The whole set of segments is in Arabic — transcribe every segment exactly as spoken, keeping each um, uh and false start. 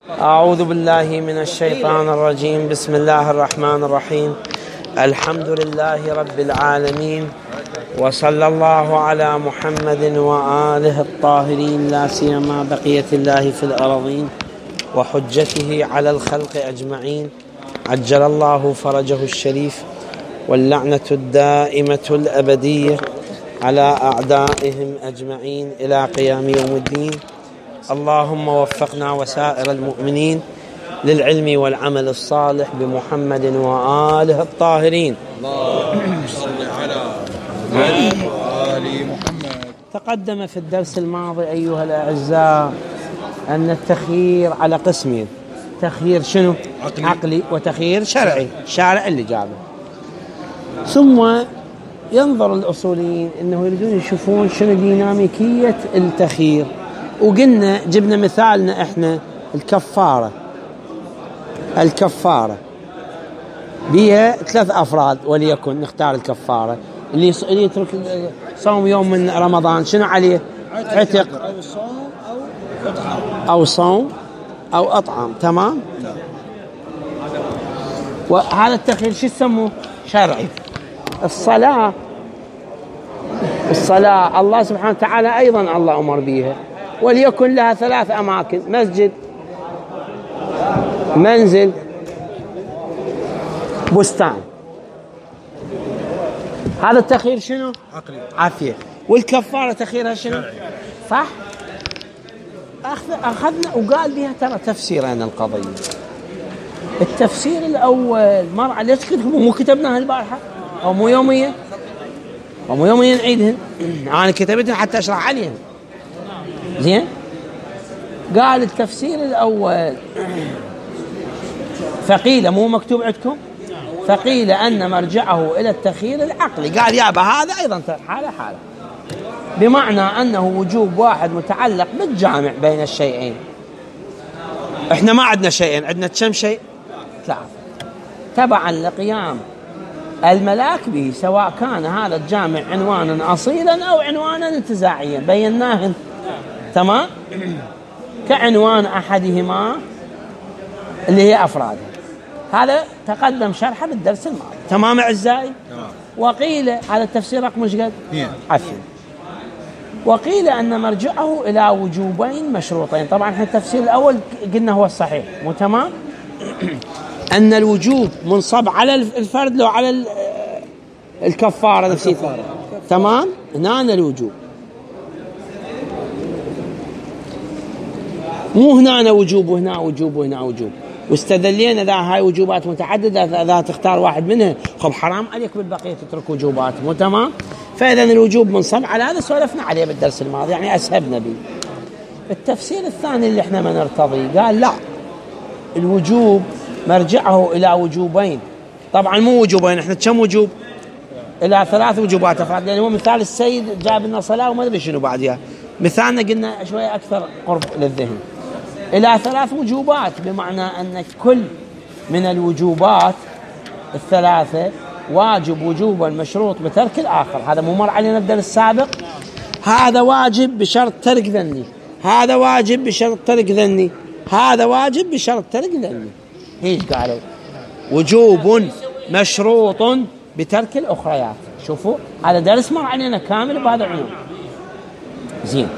أعوذ بالله من الشيطان الرجيم. بسم الله الرحمن الرحيم. الحمد لله رب العالمين، وصلى الله على محمد وآله الطاهرين، لا سيما بقية الله في الأرضين وحجته على الخلق أجمعين، عجل الله فرجه الشريف، واللعنة الدائمة الأبدية على أعدائهم أجمعين إلى قيام يوم الدين. اللهم وفقنا وسائر المؤمنين للعلم والعمل الصالح بمحمد وآله الطاهرين. اللهم صل على محمد وآل محمد. تقدم في الدرس الماضي أيها الأعزاء أن التخيير على قسمين: تخيير شنو؟ عقلي, عقلي وتخيير شرعي، الشارع اللي جابه. ثم ينظر الأصوليين أنه يريدون يشوفون شنو ديناميكية التخيير، وقلنا جبنا مثالنا إحنا الكفارة. الكفارة بيها ثلاث أفراد، وليكن نختار الكفارة اللي اللي يترك صوم يوم من رمضان شنو عليه؟ عتق أو صوم أو إطعام أو صوم أو أطعام. تمام. وهذا التخيير شو يسموه؟ شرعي. الصلاة الصلاة الله سبحانه وتعالى أيضا الله أمر بها، وليكن لها ثلاث أماكن: مسجد، منزل، بستان. هذا التخيير شنو؟ عقلي. عافية. والكفارة تخييرها شنو؟ صح؟ أخذنا وقال بها ترى تفسيرين القضية. التفسير الأول مر ليش كتبوا مو كتبناها البارحة أو مو يوميا أو مو يوميا نعيدهن؟ أنا كتبتهن حتى أشرح عليهن. زين. قال التفسير الأول فقيل، مو مكتوب عندكم؟ فقيل أن مرجعه إلى التخيير العقلي. قال يابا هذا أيضا حالة حالة، بمعنى أنه وجوب واحد متعلق بالجامع بين الشيئين. إحنا ما عندنا شيئين، عندنا كم شيء؟ ثلاثة، تبعا لقيام الملاك به، سواء كان هذا الجامع عنوانا أصيلا أو عنوانا انتزاعيا. بيناهن. تمام. كعنوان أحدهما اللي هي أفراد، هذا تقدم شرحه بالدرس الماضي. تمام أعزائي؟ تمام. وقيل هذا التفسير رقم ايش قد؟ عفوا. وقيل أن مرجعه إلى وجوبين مشروطين. طبعا احنا التفسير الأول قلنا هو الصحيح، مو تمام؟ أن الوجوب منصب على الفرد لو على الكفارة نفسها. تمام. هنا الوجوب، مو هنا وجوب وهنا وجوب وهنا وجوب. واستدلينا ذا هاي وجوبات متعددة، ذا تختار واحد منها، خب حرام عليك بالبقية تترك وجوبات، مو تمام؟ فإذا الوجوب منصب على هذا، سولفنا عليه بالدرس الماضي، يعني أسهبنا به. التفسير الثاني اللي احنا ما نرتضي، قال لا، الوجوب مرجعه إلى وجوبين. طبعا مو وجوبين، احنا كم وجوب؟ إلى ثلاث وجوبات أفراد، لأن هو مثال السيد جاب لنا صلاة وما أدري شنو بعدها. مثالنا قلنا شوية أكثر قرب للذهن. إلى ثلاث وجوبات، بمعنى أن كل من الوجوبات الثلاثة واجب وجوبا مشروط بترك الآخر. هذا مو مر علينا الدرس السابق. هذا واجب بشرط ترك ذني، هذا واجب بشرط ترك ذني، هذا واجب بشرط ترك ذني. ايش قالوا؟ وجوب مشروط بترك الأخريات. شوفوا هذا درس مر علينا كامل بهذا العنوان. زين.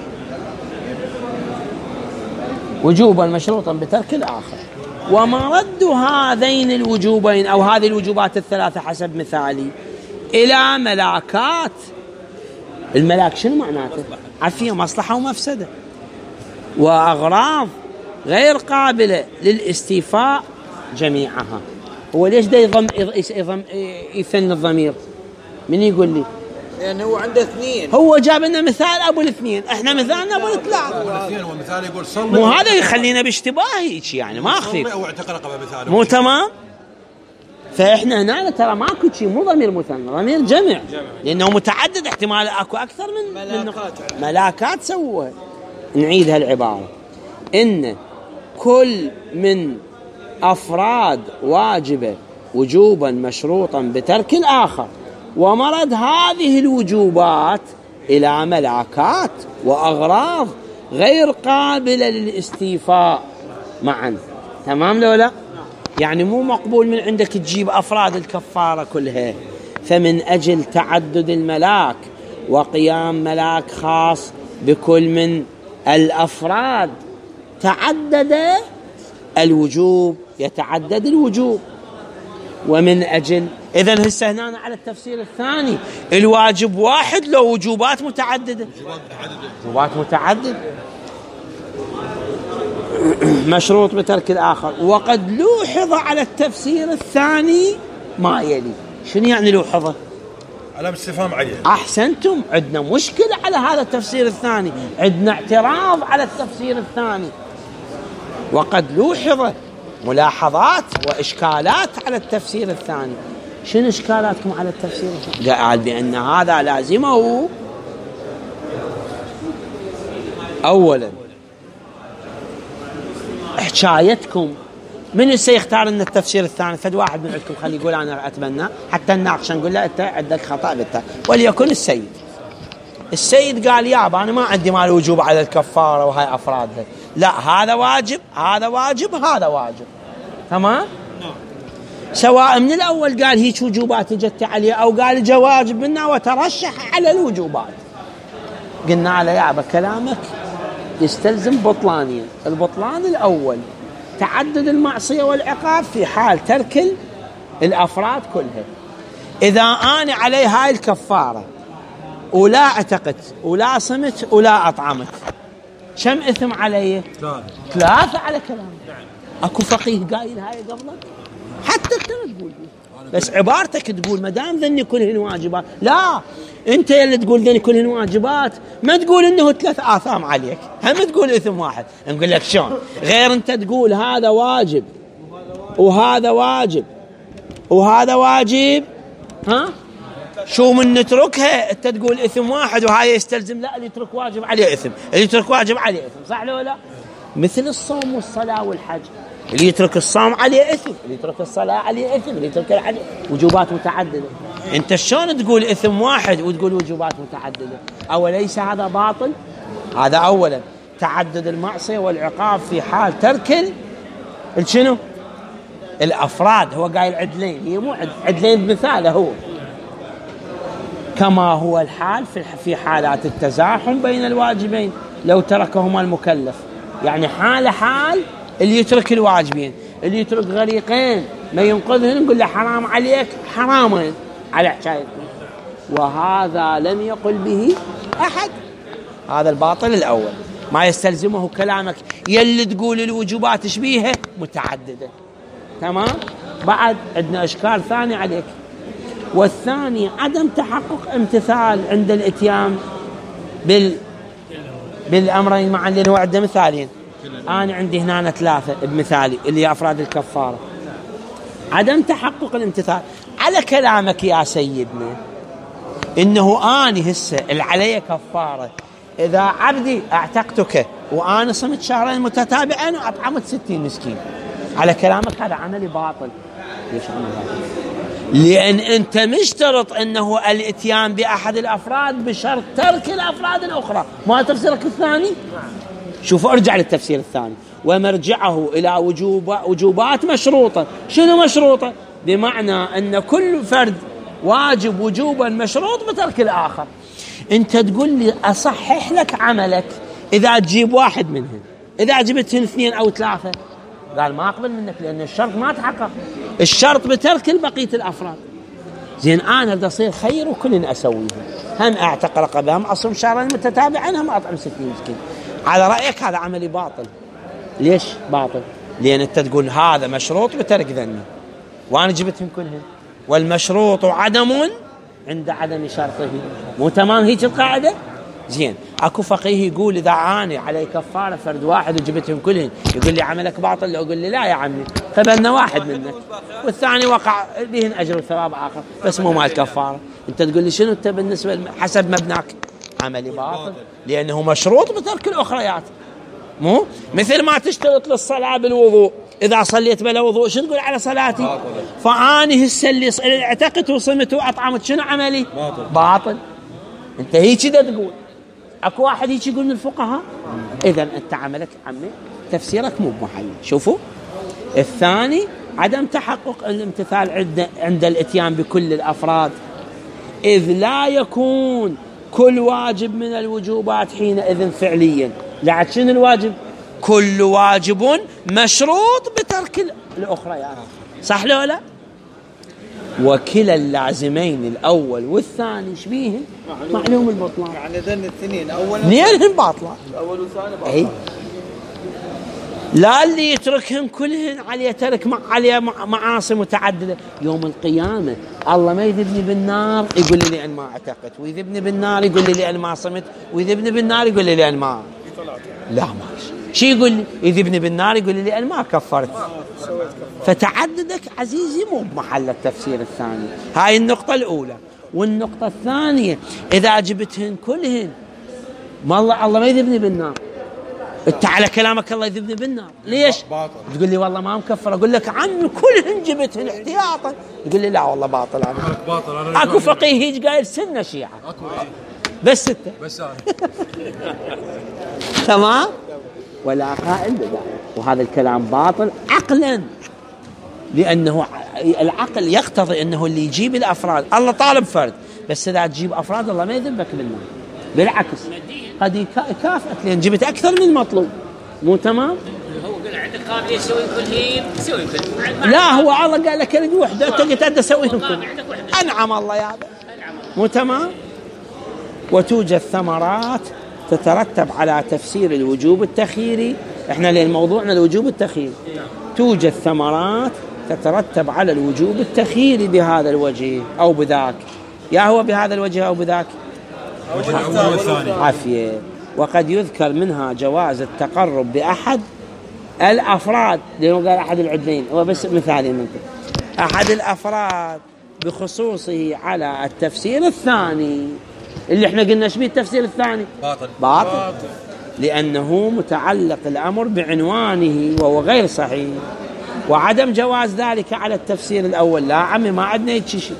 وجوبا مشروطا بترك الآخر. ومرد هذين الوجوبين أو هذه الوجوبات الثلاثة حسب مثالي إلى ملاكات. الملاك شنو معناته؟ عفية، مصلحة ومفسدة، وأغراض غير قابلة للاستيفاء جميعها. هو ليش دا يضم يضم يثني الضمير؟ من يقول لي؟ لأنه هو عنده اثنين. هو جاب لنا مثال أبو الاثنين، احنا مثالنا أبو الثلاث. ومثال يقول صلي، مو هذا يخلينا باشتباه هيك، يعني ما أخفي. أو اعتق رقبة مثال. مو تمام؟ فإحنا هنا ترى ماكو شيء، مو ضمير مثنى، ضمير جمع، لأنه متعدد، احتمال أكو أكثر من ملاكات. من ملاكات سووها. نعيد هالعبارة: إن كل من أفراد واجبة وجوبا مشروطا بترك الآخر، ومرد هذه الوجوبات إلى ملاكات وأغراض غير قابلة للاستيفاء معا. تمام لو لا؟ يعني مو مقبول من عندك تجيب أفراد الكفارة كلها. فمن أجل تعدد الملاك وقيام ملاك خاص بكل من الأفراد تعدد الوجوب، يتعدد الوجوب. ومن أجل إذن هسه هنا على التفسير الثاني الواجب واحد لو وجوبات متعددة، وجوبات متعددة مشروط بترك الآخر. وقد لوحظ على التفسير الثاني ما يلي. شنو يعني لوحظه؟ علامة استفهام عليه. أحسنتم، عندنا مشكلة على هذا التفسير الثاني، عندنا اعتراض على التفسير الثاني. وقد لوحظ ملاحظات وإشكالات على التفسير الثاني. شنو إشكالاتكم على التفسير الثاني؟ قال بأن هذا لازمه أولا حكايتكم من سيختار لنا التفسير الثاني؟ فد واحد من عندكم خلي يقول أنا أتمنى حتى نناقش نقول له أنت عندك خطأ بالتالي. وليكن السيد السيد قال يابا أنا ما عندي مال وجوب على الكفارة وهاي أفرادها، لا هذا واجب هذا واجب هذا واجب. تمام؟ سواء من الأول قال هيك وجوبات جت عليه أو قال جا واجب منا وترشح على الوجوبات. قلنا له يابا كلامك يستلزم بطلانين. البطلان الأول تعدد المعصية والعقاب في حال ترك الأفراد كلها. إذا أنا علي هاي الكفارة ولا اعتقت ولا صمت ولا أطعمت كم إثم علي؟ ثلاثة على كلامك. أكو فقيه قايل هاي قبلك؟ حتى أنت تقول بس عبارتك تقول ما دام ذني كلهن واجبات. لا، أنت اللي تقول ذني كلهن واجبات، ما تقول إنه ثلاث آثام عليك، هم تقول إثم واحد. نقول لك شلون غير أنت تقول هذا واجب وهذا واجب وهذا واجب، ها شو من نتركها أنت تقول إثم واحد وهاي يستلزم لا اللي يترك واجب عليه إثم، اللي يترك واجب عليه إثم، صح ولا لا؟ مثل الصوم والصلاة والحج، اللي يترك الصوم عليه إثم، اللي يترك الصلاة عليه إثم، اللي يترك الحج وجوبات متعددة. أنت شلون تقول إثم واحد وتقول وجوبات متعددة؟ أوليس هذا باطل؟ هذا أولا تعدد المعصية والعقاب في حال ترك الشنو؟ الأفراد. هو قايل عدلين، هي مو عدلين بمثاله هو، كما هو الحال في حالات التزاحم بين الواجبين لو تركهما المكلف. يعني حال حال اللي يترك الواجبين، اللي يترك غريقين ما ينقذهن نقول له حرام عليك حراما على حكايتكم، وهذا لم يقل به أحد. هذا الباطل الأول، ما يستلزمه كلامك يلي تقول الوجوبات شبيهة متعددة. تمام؟ بعد عندنا إشكال ثاني عليك، والثاني عدم تحقق امتثال عند الاتيان بال بالأمرين معا، لأنه عندنا مثالين. أنا عندي هنا ثلاثة بمثالي اللي هي أفراد الكفارة. عدم تحقق الامتثال على كلامك يا سيدنا إنه أنا هسه اللي علي كفارة إذا عبدي أعتقتك وأنا صمت شهرين متتابعين وأطعمت ستين مسكين، على كلامك هذا عملي باطل. ليش عملي باطل؟ لأن أنت مشترط أنه الاتيان بأحد الأفراد بشرط ترك الأفراد الأخرى. ما تفسيرك الثاني؟ شوفوا ارجع للتفسير الثاني، ومرجعه إلى وجوب وجوبات مشروطة. شنو مشروطة؟ بمعنى أن كل فرد واجب وجوبا مشروط بترك الآخر. أنت تقول لي أصحح لك عملك إذا تجيب واحد منهم، إذا جبتهن اثنين أو ثلاثة قال ما أقبل منك لأن الشرط ما تحقق، الشرط بترك البقية الأفراد. زين أنا بدي أصير خير وكلن أسويه، هم أعتق رقبة، هم أصوم شهرين متتابعين، هم أطعم ستين مسكين. على رأيك هذا عملي باطل. ليش باطل؟ لأن أنت تقول هذا مشروط بترك ذني وأنا جبتهم كلهم، والمشروط عدم عند عدم شرطه. مو تمام هيك القاعدة؟ زين اكو فقيه يقول اذا عاني علي كفاره فرد واحد وجبتهم كلهم يقول لي عملك باطل، لو اقول لي لا يا عمي قبلنا واحد منك والثاني وقع بهن اجر وثواب اخر بس مو مال كفاره. انت تقول لي شنو انت بالنسبه حسب مبناك؟ عملي باطل لانه مشروط بترك الاخريات. مو مثل ما تشترط للصلاه بالوضوء، اذا صليت بلا وضوء شو تقول على صلاتي؟ فاني هسه اللي اعتقدت وصمت واطعمت شنو عملي؟ باطل, باطل. انت هيك كذا تقول. اكو واحد هيك يقول من الفقهاء. اذا انت عملك عمي تفسيرك مو بمحله. شوفوا الثاني عدم تحقق الامتثال عند عند الاتيان بكل الافراد، اذ لا يكون كل واجب من الوجوبات حينئذ فعليا. لعد شنو الواجب؟ كل واجب مشروط بترك الاخريات، صح لو لا؟ وكلا اللازمين الاول والثاني شبيهن معلوم البطلان، يعني ذن الاثنين اولا اثنينهن باطلان، اول وثاني باطلان. اي لا اللي يتركهن كلهن عليه ترك مع عليه معاصي متعدده. يوم القيامه الله ما يذبني بالنار يقول لي لان ما اعتقدت، ويذبني بالنار يقول لي لان ما صمت، ويذبني بالنار يقول لي لان ما لا ماشي. شي يقول لي يذبني بالنار يقول لي لان ما كفرت. فتعددك عزيزي مو بمحل التفسير الثاني. هاي النقطه الاولى. والنقطه الثانيه اذا جبتهن كلهن ما الله الله ما يذبني بالنار، انت على كلامك الله يذبني بالنار ليش؟ باطل. تقول لي والله ما مكفر، اقول لك عنه كلهن جبتهن احتياطا، تقول لي لا والله باطل. انا باطل. أنا اكو فقيه هيج قايل سنه شيعه اكو بس سته بس تمام، ولا قائل بذلك. وهذا الكلام باطل عقلا، لانه العقل يقتضي انه اللي يجيب الافراد الله طالب فرد، بس اذا تجيب افراد الله ما يذبك بالنار، بالعكس قد يكافئك لان جبت اكثر من المطلوب. مو تمام؟ هو قال عندك قابليه تسوي كلهن تسوي كل. لا هو الله قال لك اريد وحده انت قلت اسويهم كلهم. انعم الله يا هذا. مو تمام؟ وتوجد ثمرات تترتب على تفسير الوجوب التخييري. احنا لين موضوعنا الوجوب التخييري. توجد ثمرات تترتب على الوجوب التخييري بهذا الوجه او بذاك. يا هو بهذا الوجه او بذاك؟ عافية. وقد يذكر منها جواز التقرب بأحد الأفراد، لأنه قال أحد العدلين، هو بس مثالي منطق أحد الأفراد بخصوصه على التفسير الثاني اللي احنا قلنا شبيه التفسير الثاني باطل. باطل. باطل لأنه متعلق الأمر بعنوانه وهو غير صحيح، وعدم جواز ذلك على التفسير الأول. لا عمي ما عندنا يتشي،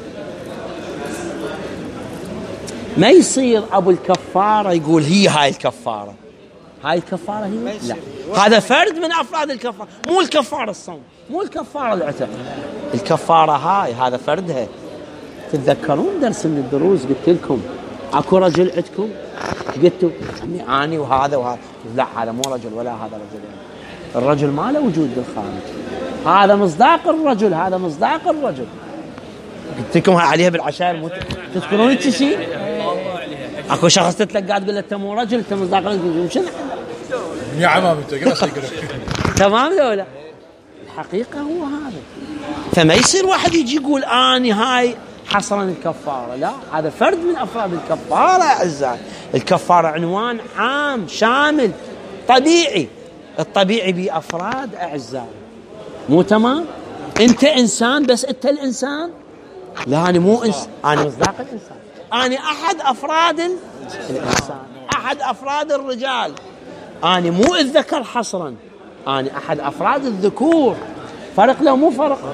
ما يصير أبو الكفارة يقول هي هاي الكفارة، هاي الكفارة هي لا، هذا فرد من أفراد الكفارة، مو الكفارة الصوم، مو الكفارة العتق، الكفارة هاي هذا فردها. تتذكرون درس من الدروس قلت لكم أكو رجل عندكم قلتوا أني أني وهذا وهذا، لا هذا مو رجل ولا هذا رجل، الرجل ما له وجود بالخارج، هذا مصداق الرجل، هذا مصداق الرجل. قلت لكم عليها بالعشائر مت... تذكرون هيك شيء؟ اكو شخص تتلقى تقول له انت مو رجل انت مصداق الرجل، شنو يا عمام انت قص تمام ولا؟ الحقيقه هو هذا. فما يصير واحد يجي يقول اني هاي حصرا الكفاره، لا هذا فرد من افراد الكفاره يا اعزائي. الكفاره عنوان عام شامل طبيعي، الطبيعي بافراد اعزائي. مو تمام؟ انت انسان بس انت الانسان؟ لا انا مو انسان، انا مصداق الانسان، انا احد افراد الانسان، احد افراد الرجال، انا مو الذكر حصرا، انا احد افراد الذكور. فرق لو مو فرق؟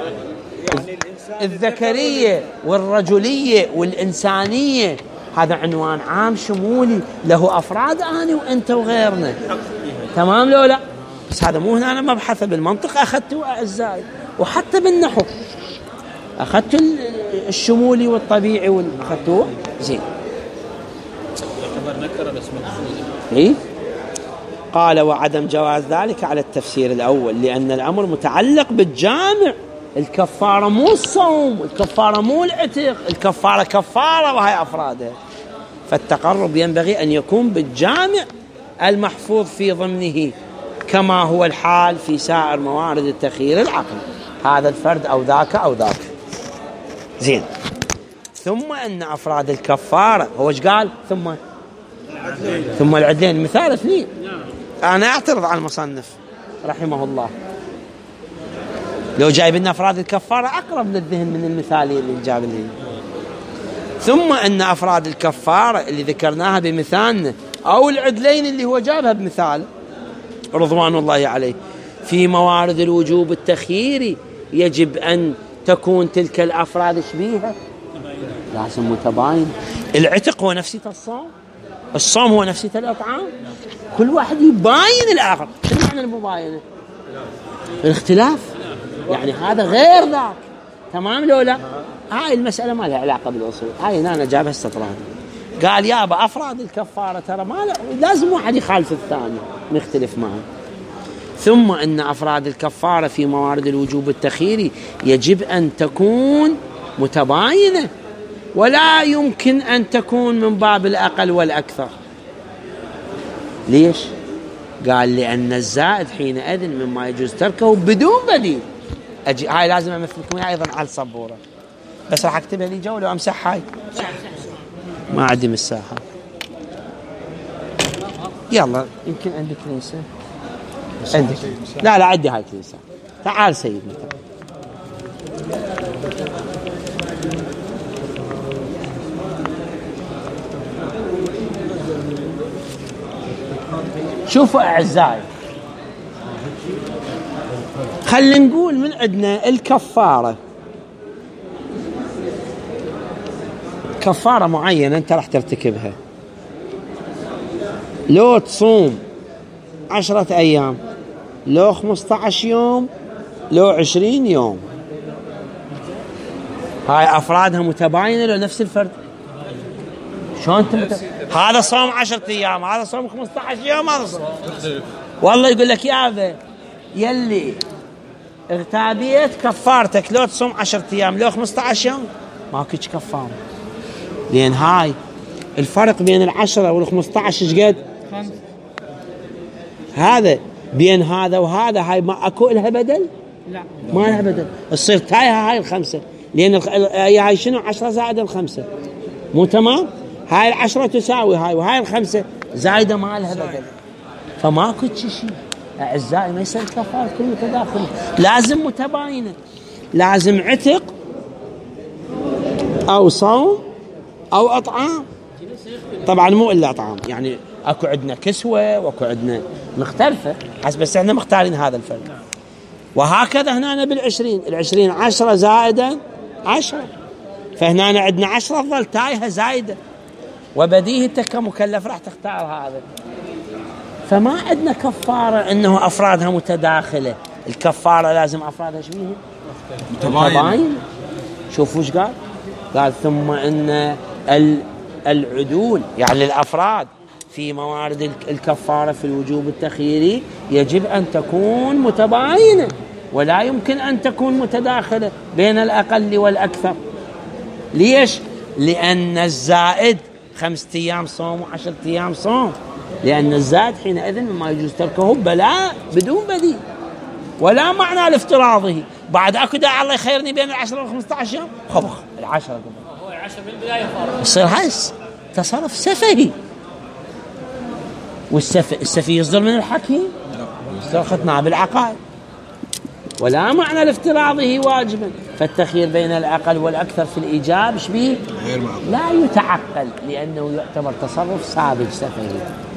الذكريه والرجليه والانسانيه هذا عنوان عام شمولي له افراد انا وانت وغيرنا. تمام لو لا؟ بس هذا مو هنا. انا مبحث بالمنطق اخذته اعزائي، وحتى بالنحو أخذت الشمولي والطبيعي والأخذته زين. إيه؟ قال وعدم جواز ذلك على التفسير الأول لأن الأمر متعلق بالجامع. الكفارة مو الصوم، الكفارة مو العتق، الكفارة كفارة وهي أفرادها. فالتقرب ينبغي أن يكون بالجامع المحفوظ في ضمنه كما هو الحال في سائر موارد التخيير العقلي، هذا الفرد أو ذاك أو ذاك. زين. ثم أن أفراد الكفارة هو ايش قال؟ ثم ثم العدلين مثال اثنين. أنا أعترض على المصنف رحمه الله، لو جايب لنا أفراد الكفارة أقرب للذهن من المثالين اللي جاب لي. ثم أن أفراد الكفارة اللي ذكرناها بمثالنا أو العدلين اللي هو جابها بمثال رضوان الله عليه في موارد الوجوب التخييري يجب أن تكون تلك الأفراد شبيهة، لازم متباين. العتق هو نفسية الصوم، الصوم هو نفسية الأطعام، كل واحد يباين الآخر. شنو معنى المباينة؟ الاختلاف، يعني هذا غير ذاك، تمام لو لا؟ هاي المسألة ما لها علاقة بالأصول، هاي هنا أنا جابها استطراد. قال يابا أفراد الكفارة ترى ما لازم واحد يخالف الثاني نختلف معه. ثم أن أفراد الكفارة في موارد الوجوب التخييري يجب أن تكون متباينة، ولا يمكن أن تكون من باب الأقل والأكثر. ليش؟ قال لأن الزائد حينئذ مما يجوز تركه بدون بديل. أجي هاي لازم أمثلكم أيضا على السبورة، بس راح أكتبها لي جولة وأمسح هاي، ما عندي مساحة. يلا يمكن عندك كنيسة، عندك؟ لا لا عندي هاي كنيسة. تعال سيدنا شوفوا أعزائي، خلينا نقول من عندنا الكفارة، كفارة معينة أنت راح ترتكبها، لو تصوم عشرة أيام، لو خمسة عشر يوم، لو عشرين يوم، هاي أفرادها متباينة لو نفس الفرد؟ شلون انت مت... هذا صوم عشرة أيام، هذا صوم خمسة عشر يوم، هذا صوم. والله يقول لك يا أبا يلي اغتابيت كفارتك لو تصوم عشرة أيام لو خمسة عشر يوم ماكو كفارة، لأن هاي الفرق بين العشرة والخمسة عشر ايش قد؟ هذا بين هذا وهذا، هاي ما اكو لها بدل؟ لا ما لها بدل، تصير تايها هاي الخمسة، لأن هاي شنو؟ عشرة زائد الخمسة، مو تمام؟ هاي العشرة تساوي هاي، وهاي الخمسة زايدة ما لها بدل، فماكو شيء. أعزائي ما يصير كفارة كل متداخل، لازم متباينة، لازم عتق أو صوم أو أطعام. طبعا مو إلا أطعام، يعني أكو عندنا كسوة وأكو عندنا مختلفة حسب، بس احنا مختارين هذا الفرق. وهكذا هنا بالعشرين، العشرين عشرة زائدا عشرة، فهنا عندنا عشرة تظل تايها زايدة، وبديهي انت كمكلف راح تختار هذا. فما عندنا كفارة انه افرادها متداخلة، الكفارة لازم افرادها شبيه متباين. شوفوا ايش قال؟ قال ثم ان العدول يعني الافراد في موارد الكفارة في الوجوب التخييري يجب ان تكون متباينة، ولا يمكن ان تكون متداخلة بين الاقل والاكثر. ليش؟ لان الزائد خمسة أيام صوم وعشرة أيام صوم، لأن الزائد حينئذ مما يجوز تركه بلا بدون بديل، ولا معنى لافتراضه. بعد أكو داعي الله يخيرني بين العشرة والخمسة عشر يوم، خبخ العشرة قبل هو العشرة من البداية فرق، يصير هاي تصرف سفهي. والسفه السفي يصدر من الحكيم، يصدر ختناه بالعقائد، ولا معنى لافتراضه واجبا. فالتخيير بين الأقل والأكثر في الإيجاب شبيه لا يتعقل، لأنه يعتبر تصرف ساذج سفهي.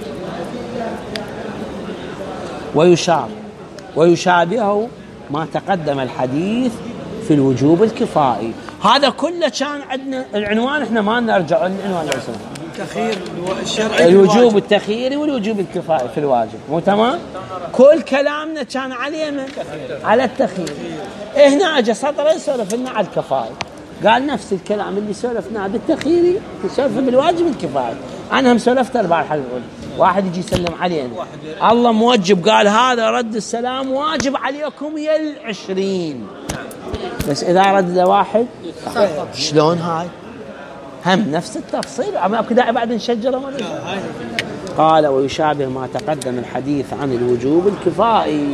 ويشار ويشابهه ما تقدم الحديث في الوجوب الكفائي. هذا كله كان عندنا العنوان، احنا ما نرجع للعنوان الأصلي، التخيير الشرعي، الوجوب التخييري والوجوب الكفائي في الواجب، مو تمام؟ كل كلامنا كان عليه من على التخيير. هنا اجى سطر يسولف لنا على الكفائي، قال نفس الكلام اللي سولفناه بالتخييري نسولفه بالواجب الكفائي. انا هم سولفت اربع حلقات، واحد يجي يسلم علينا الله موجب، قال هذا رد السلام واجب عليكم يا العشرين، بس اذا رد واحد شلون هاي؟ هم نفس التفصيل، أما أكو داعي بعد نشجره مرة. قال ويشابه ما تقدم الحديث عن الوجوب الكفائي.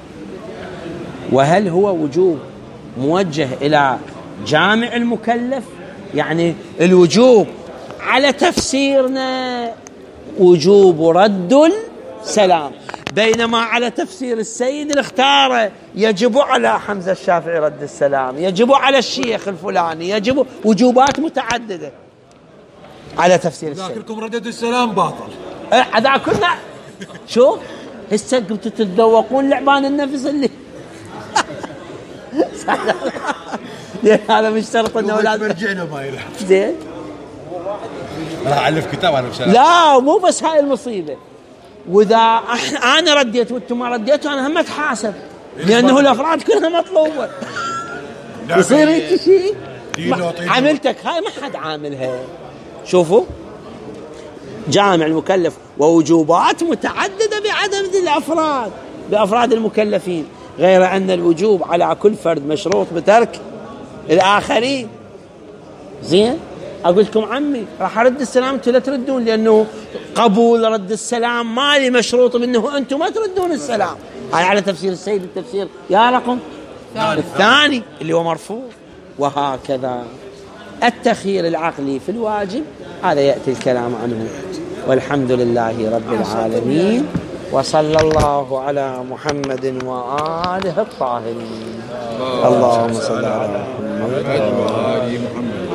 وهل هو وجوب موجه إلى جامع المكلف؟ يعني الوجوب على تفسيرنا وجوب رد السلام، بينما على تفسير السيد الاختار يجب على حمزة الشافعي رد السلام، يجب على الشيخ الفلاني، يجب وجوبات متعددة على تفسير السيد. ذاكركم ردد السلام باطل. هذا كنا شوف هسه كنتوا تتذوقون لعبان النفس اللي هذا مش شرط انه اولاد مرجعنا ما يلعب زين. راح ألف كتاب أنا بشرح. لا مو بس هاي المصيبة، وإذا أنا رديت وأنتم ما رديتوا أنا هم أتحاسب، لأنه الأفراد كلها مطلوبة. يصير هيك شيء. عملتك هاي ما حد عاملها. شوفوا جامع المكلف ووجوبات متعددة بعدد الأفراد بأفراد المكلفين، غير أن الوجوب على كل فرد مشروط بترك الآخرين. زين أقول لكم عمي راح أرد السلام أنتم لا تردون، لأنه قبول رد السلام مالي مشروط بأنه أنتم ما تردون السلام. هاي على تفسير السيد التفسير يا رقم الثاني اللي هو مرفوض. وهكذا التخيير العقلي في الواجب هذا يأتي الكلام عنه. والحمد لله رب العالمين، وصلى الله على محمد وآله الطاهرين. اللهم صل على محمد.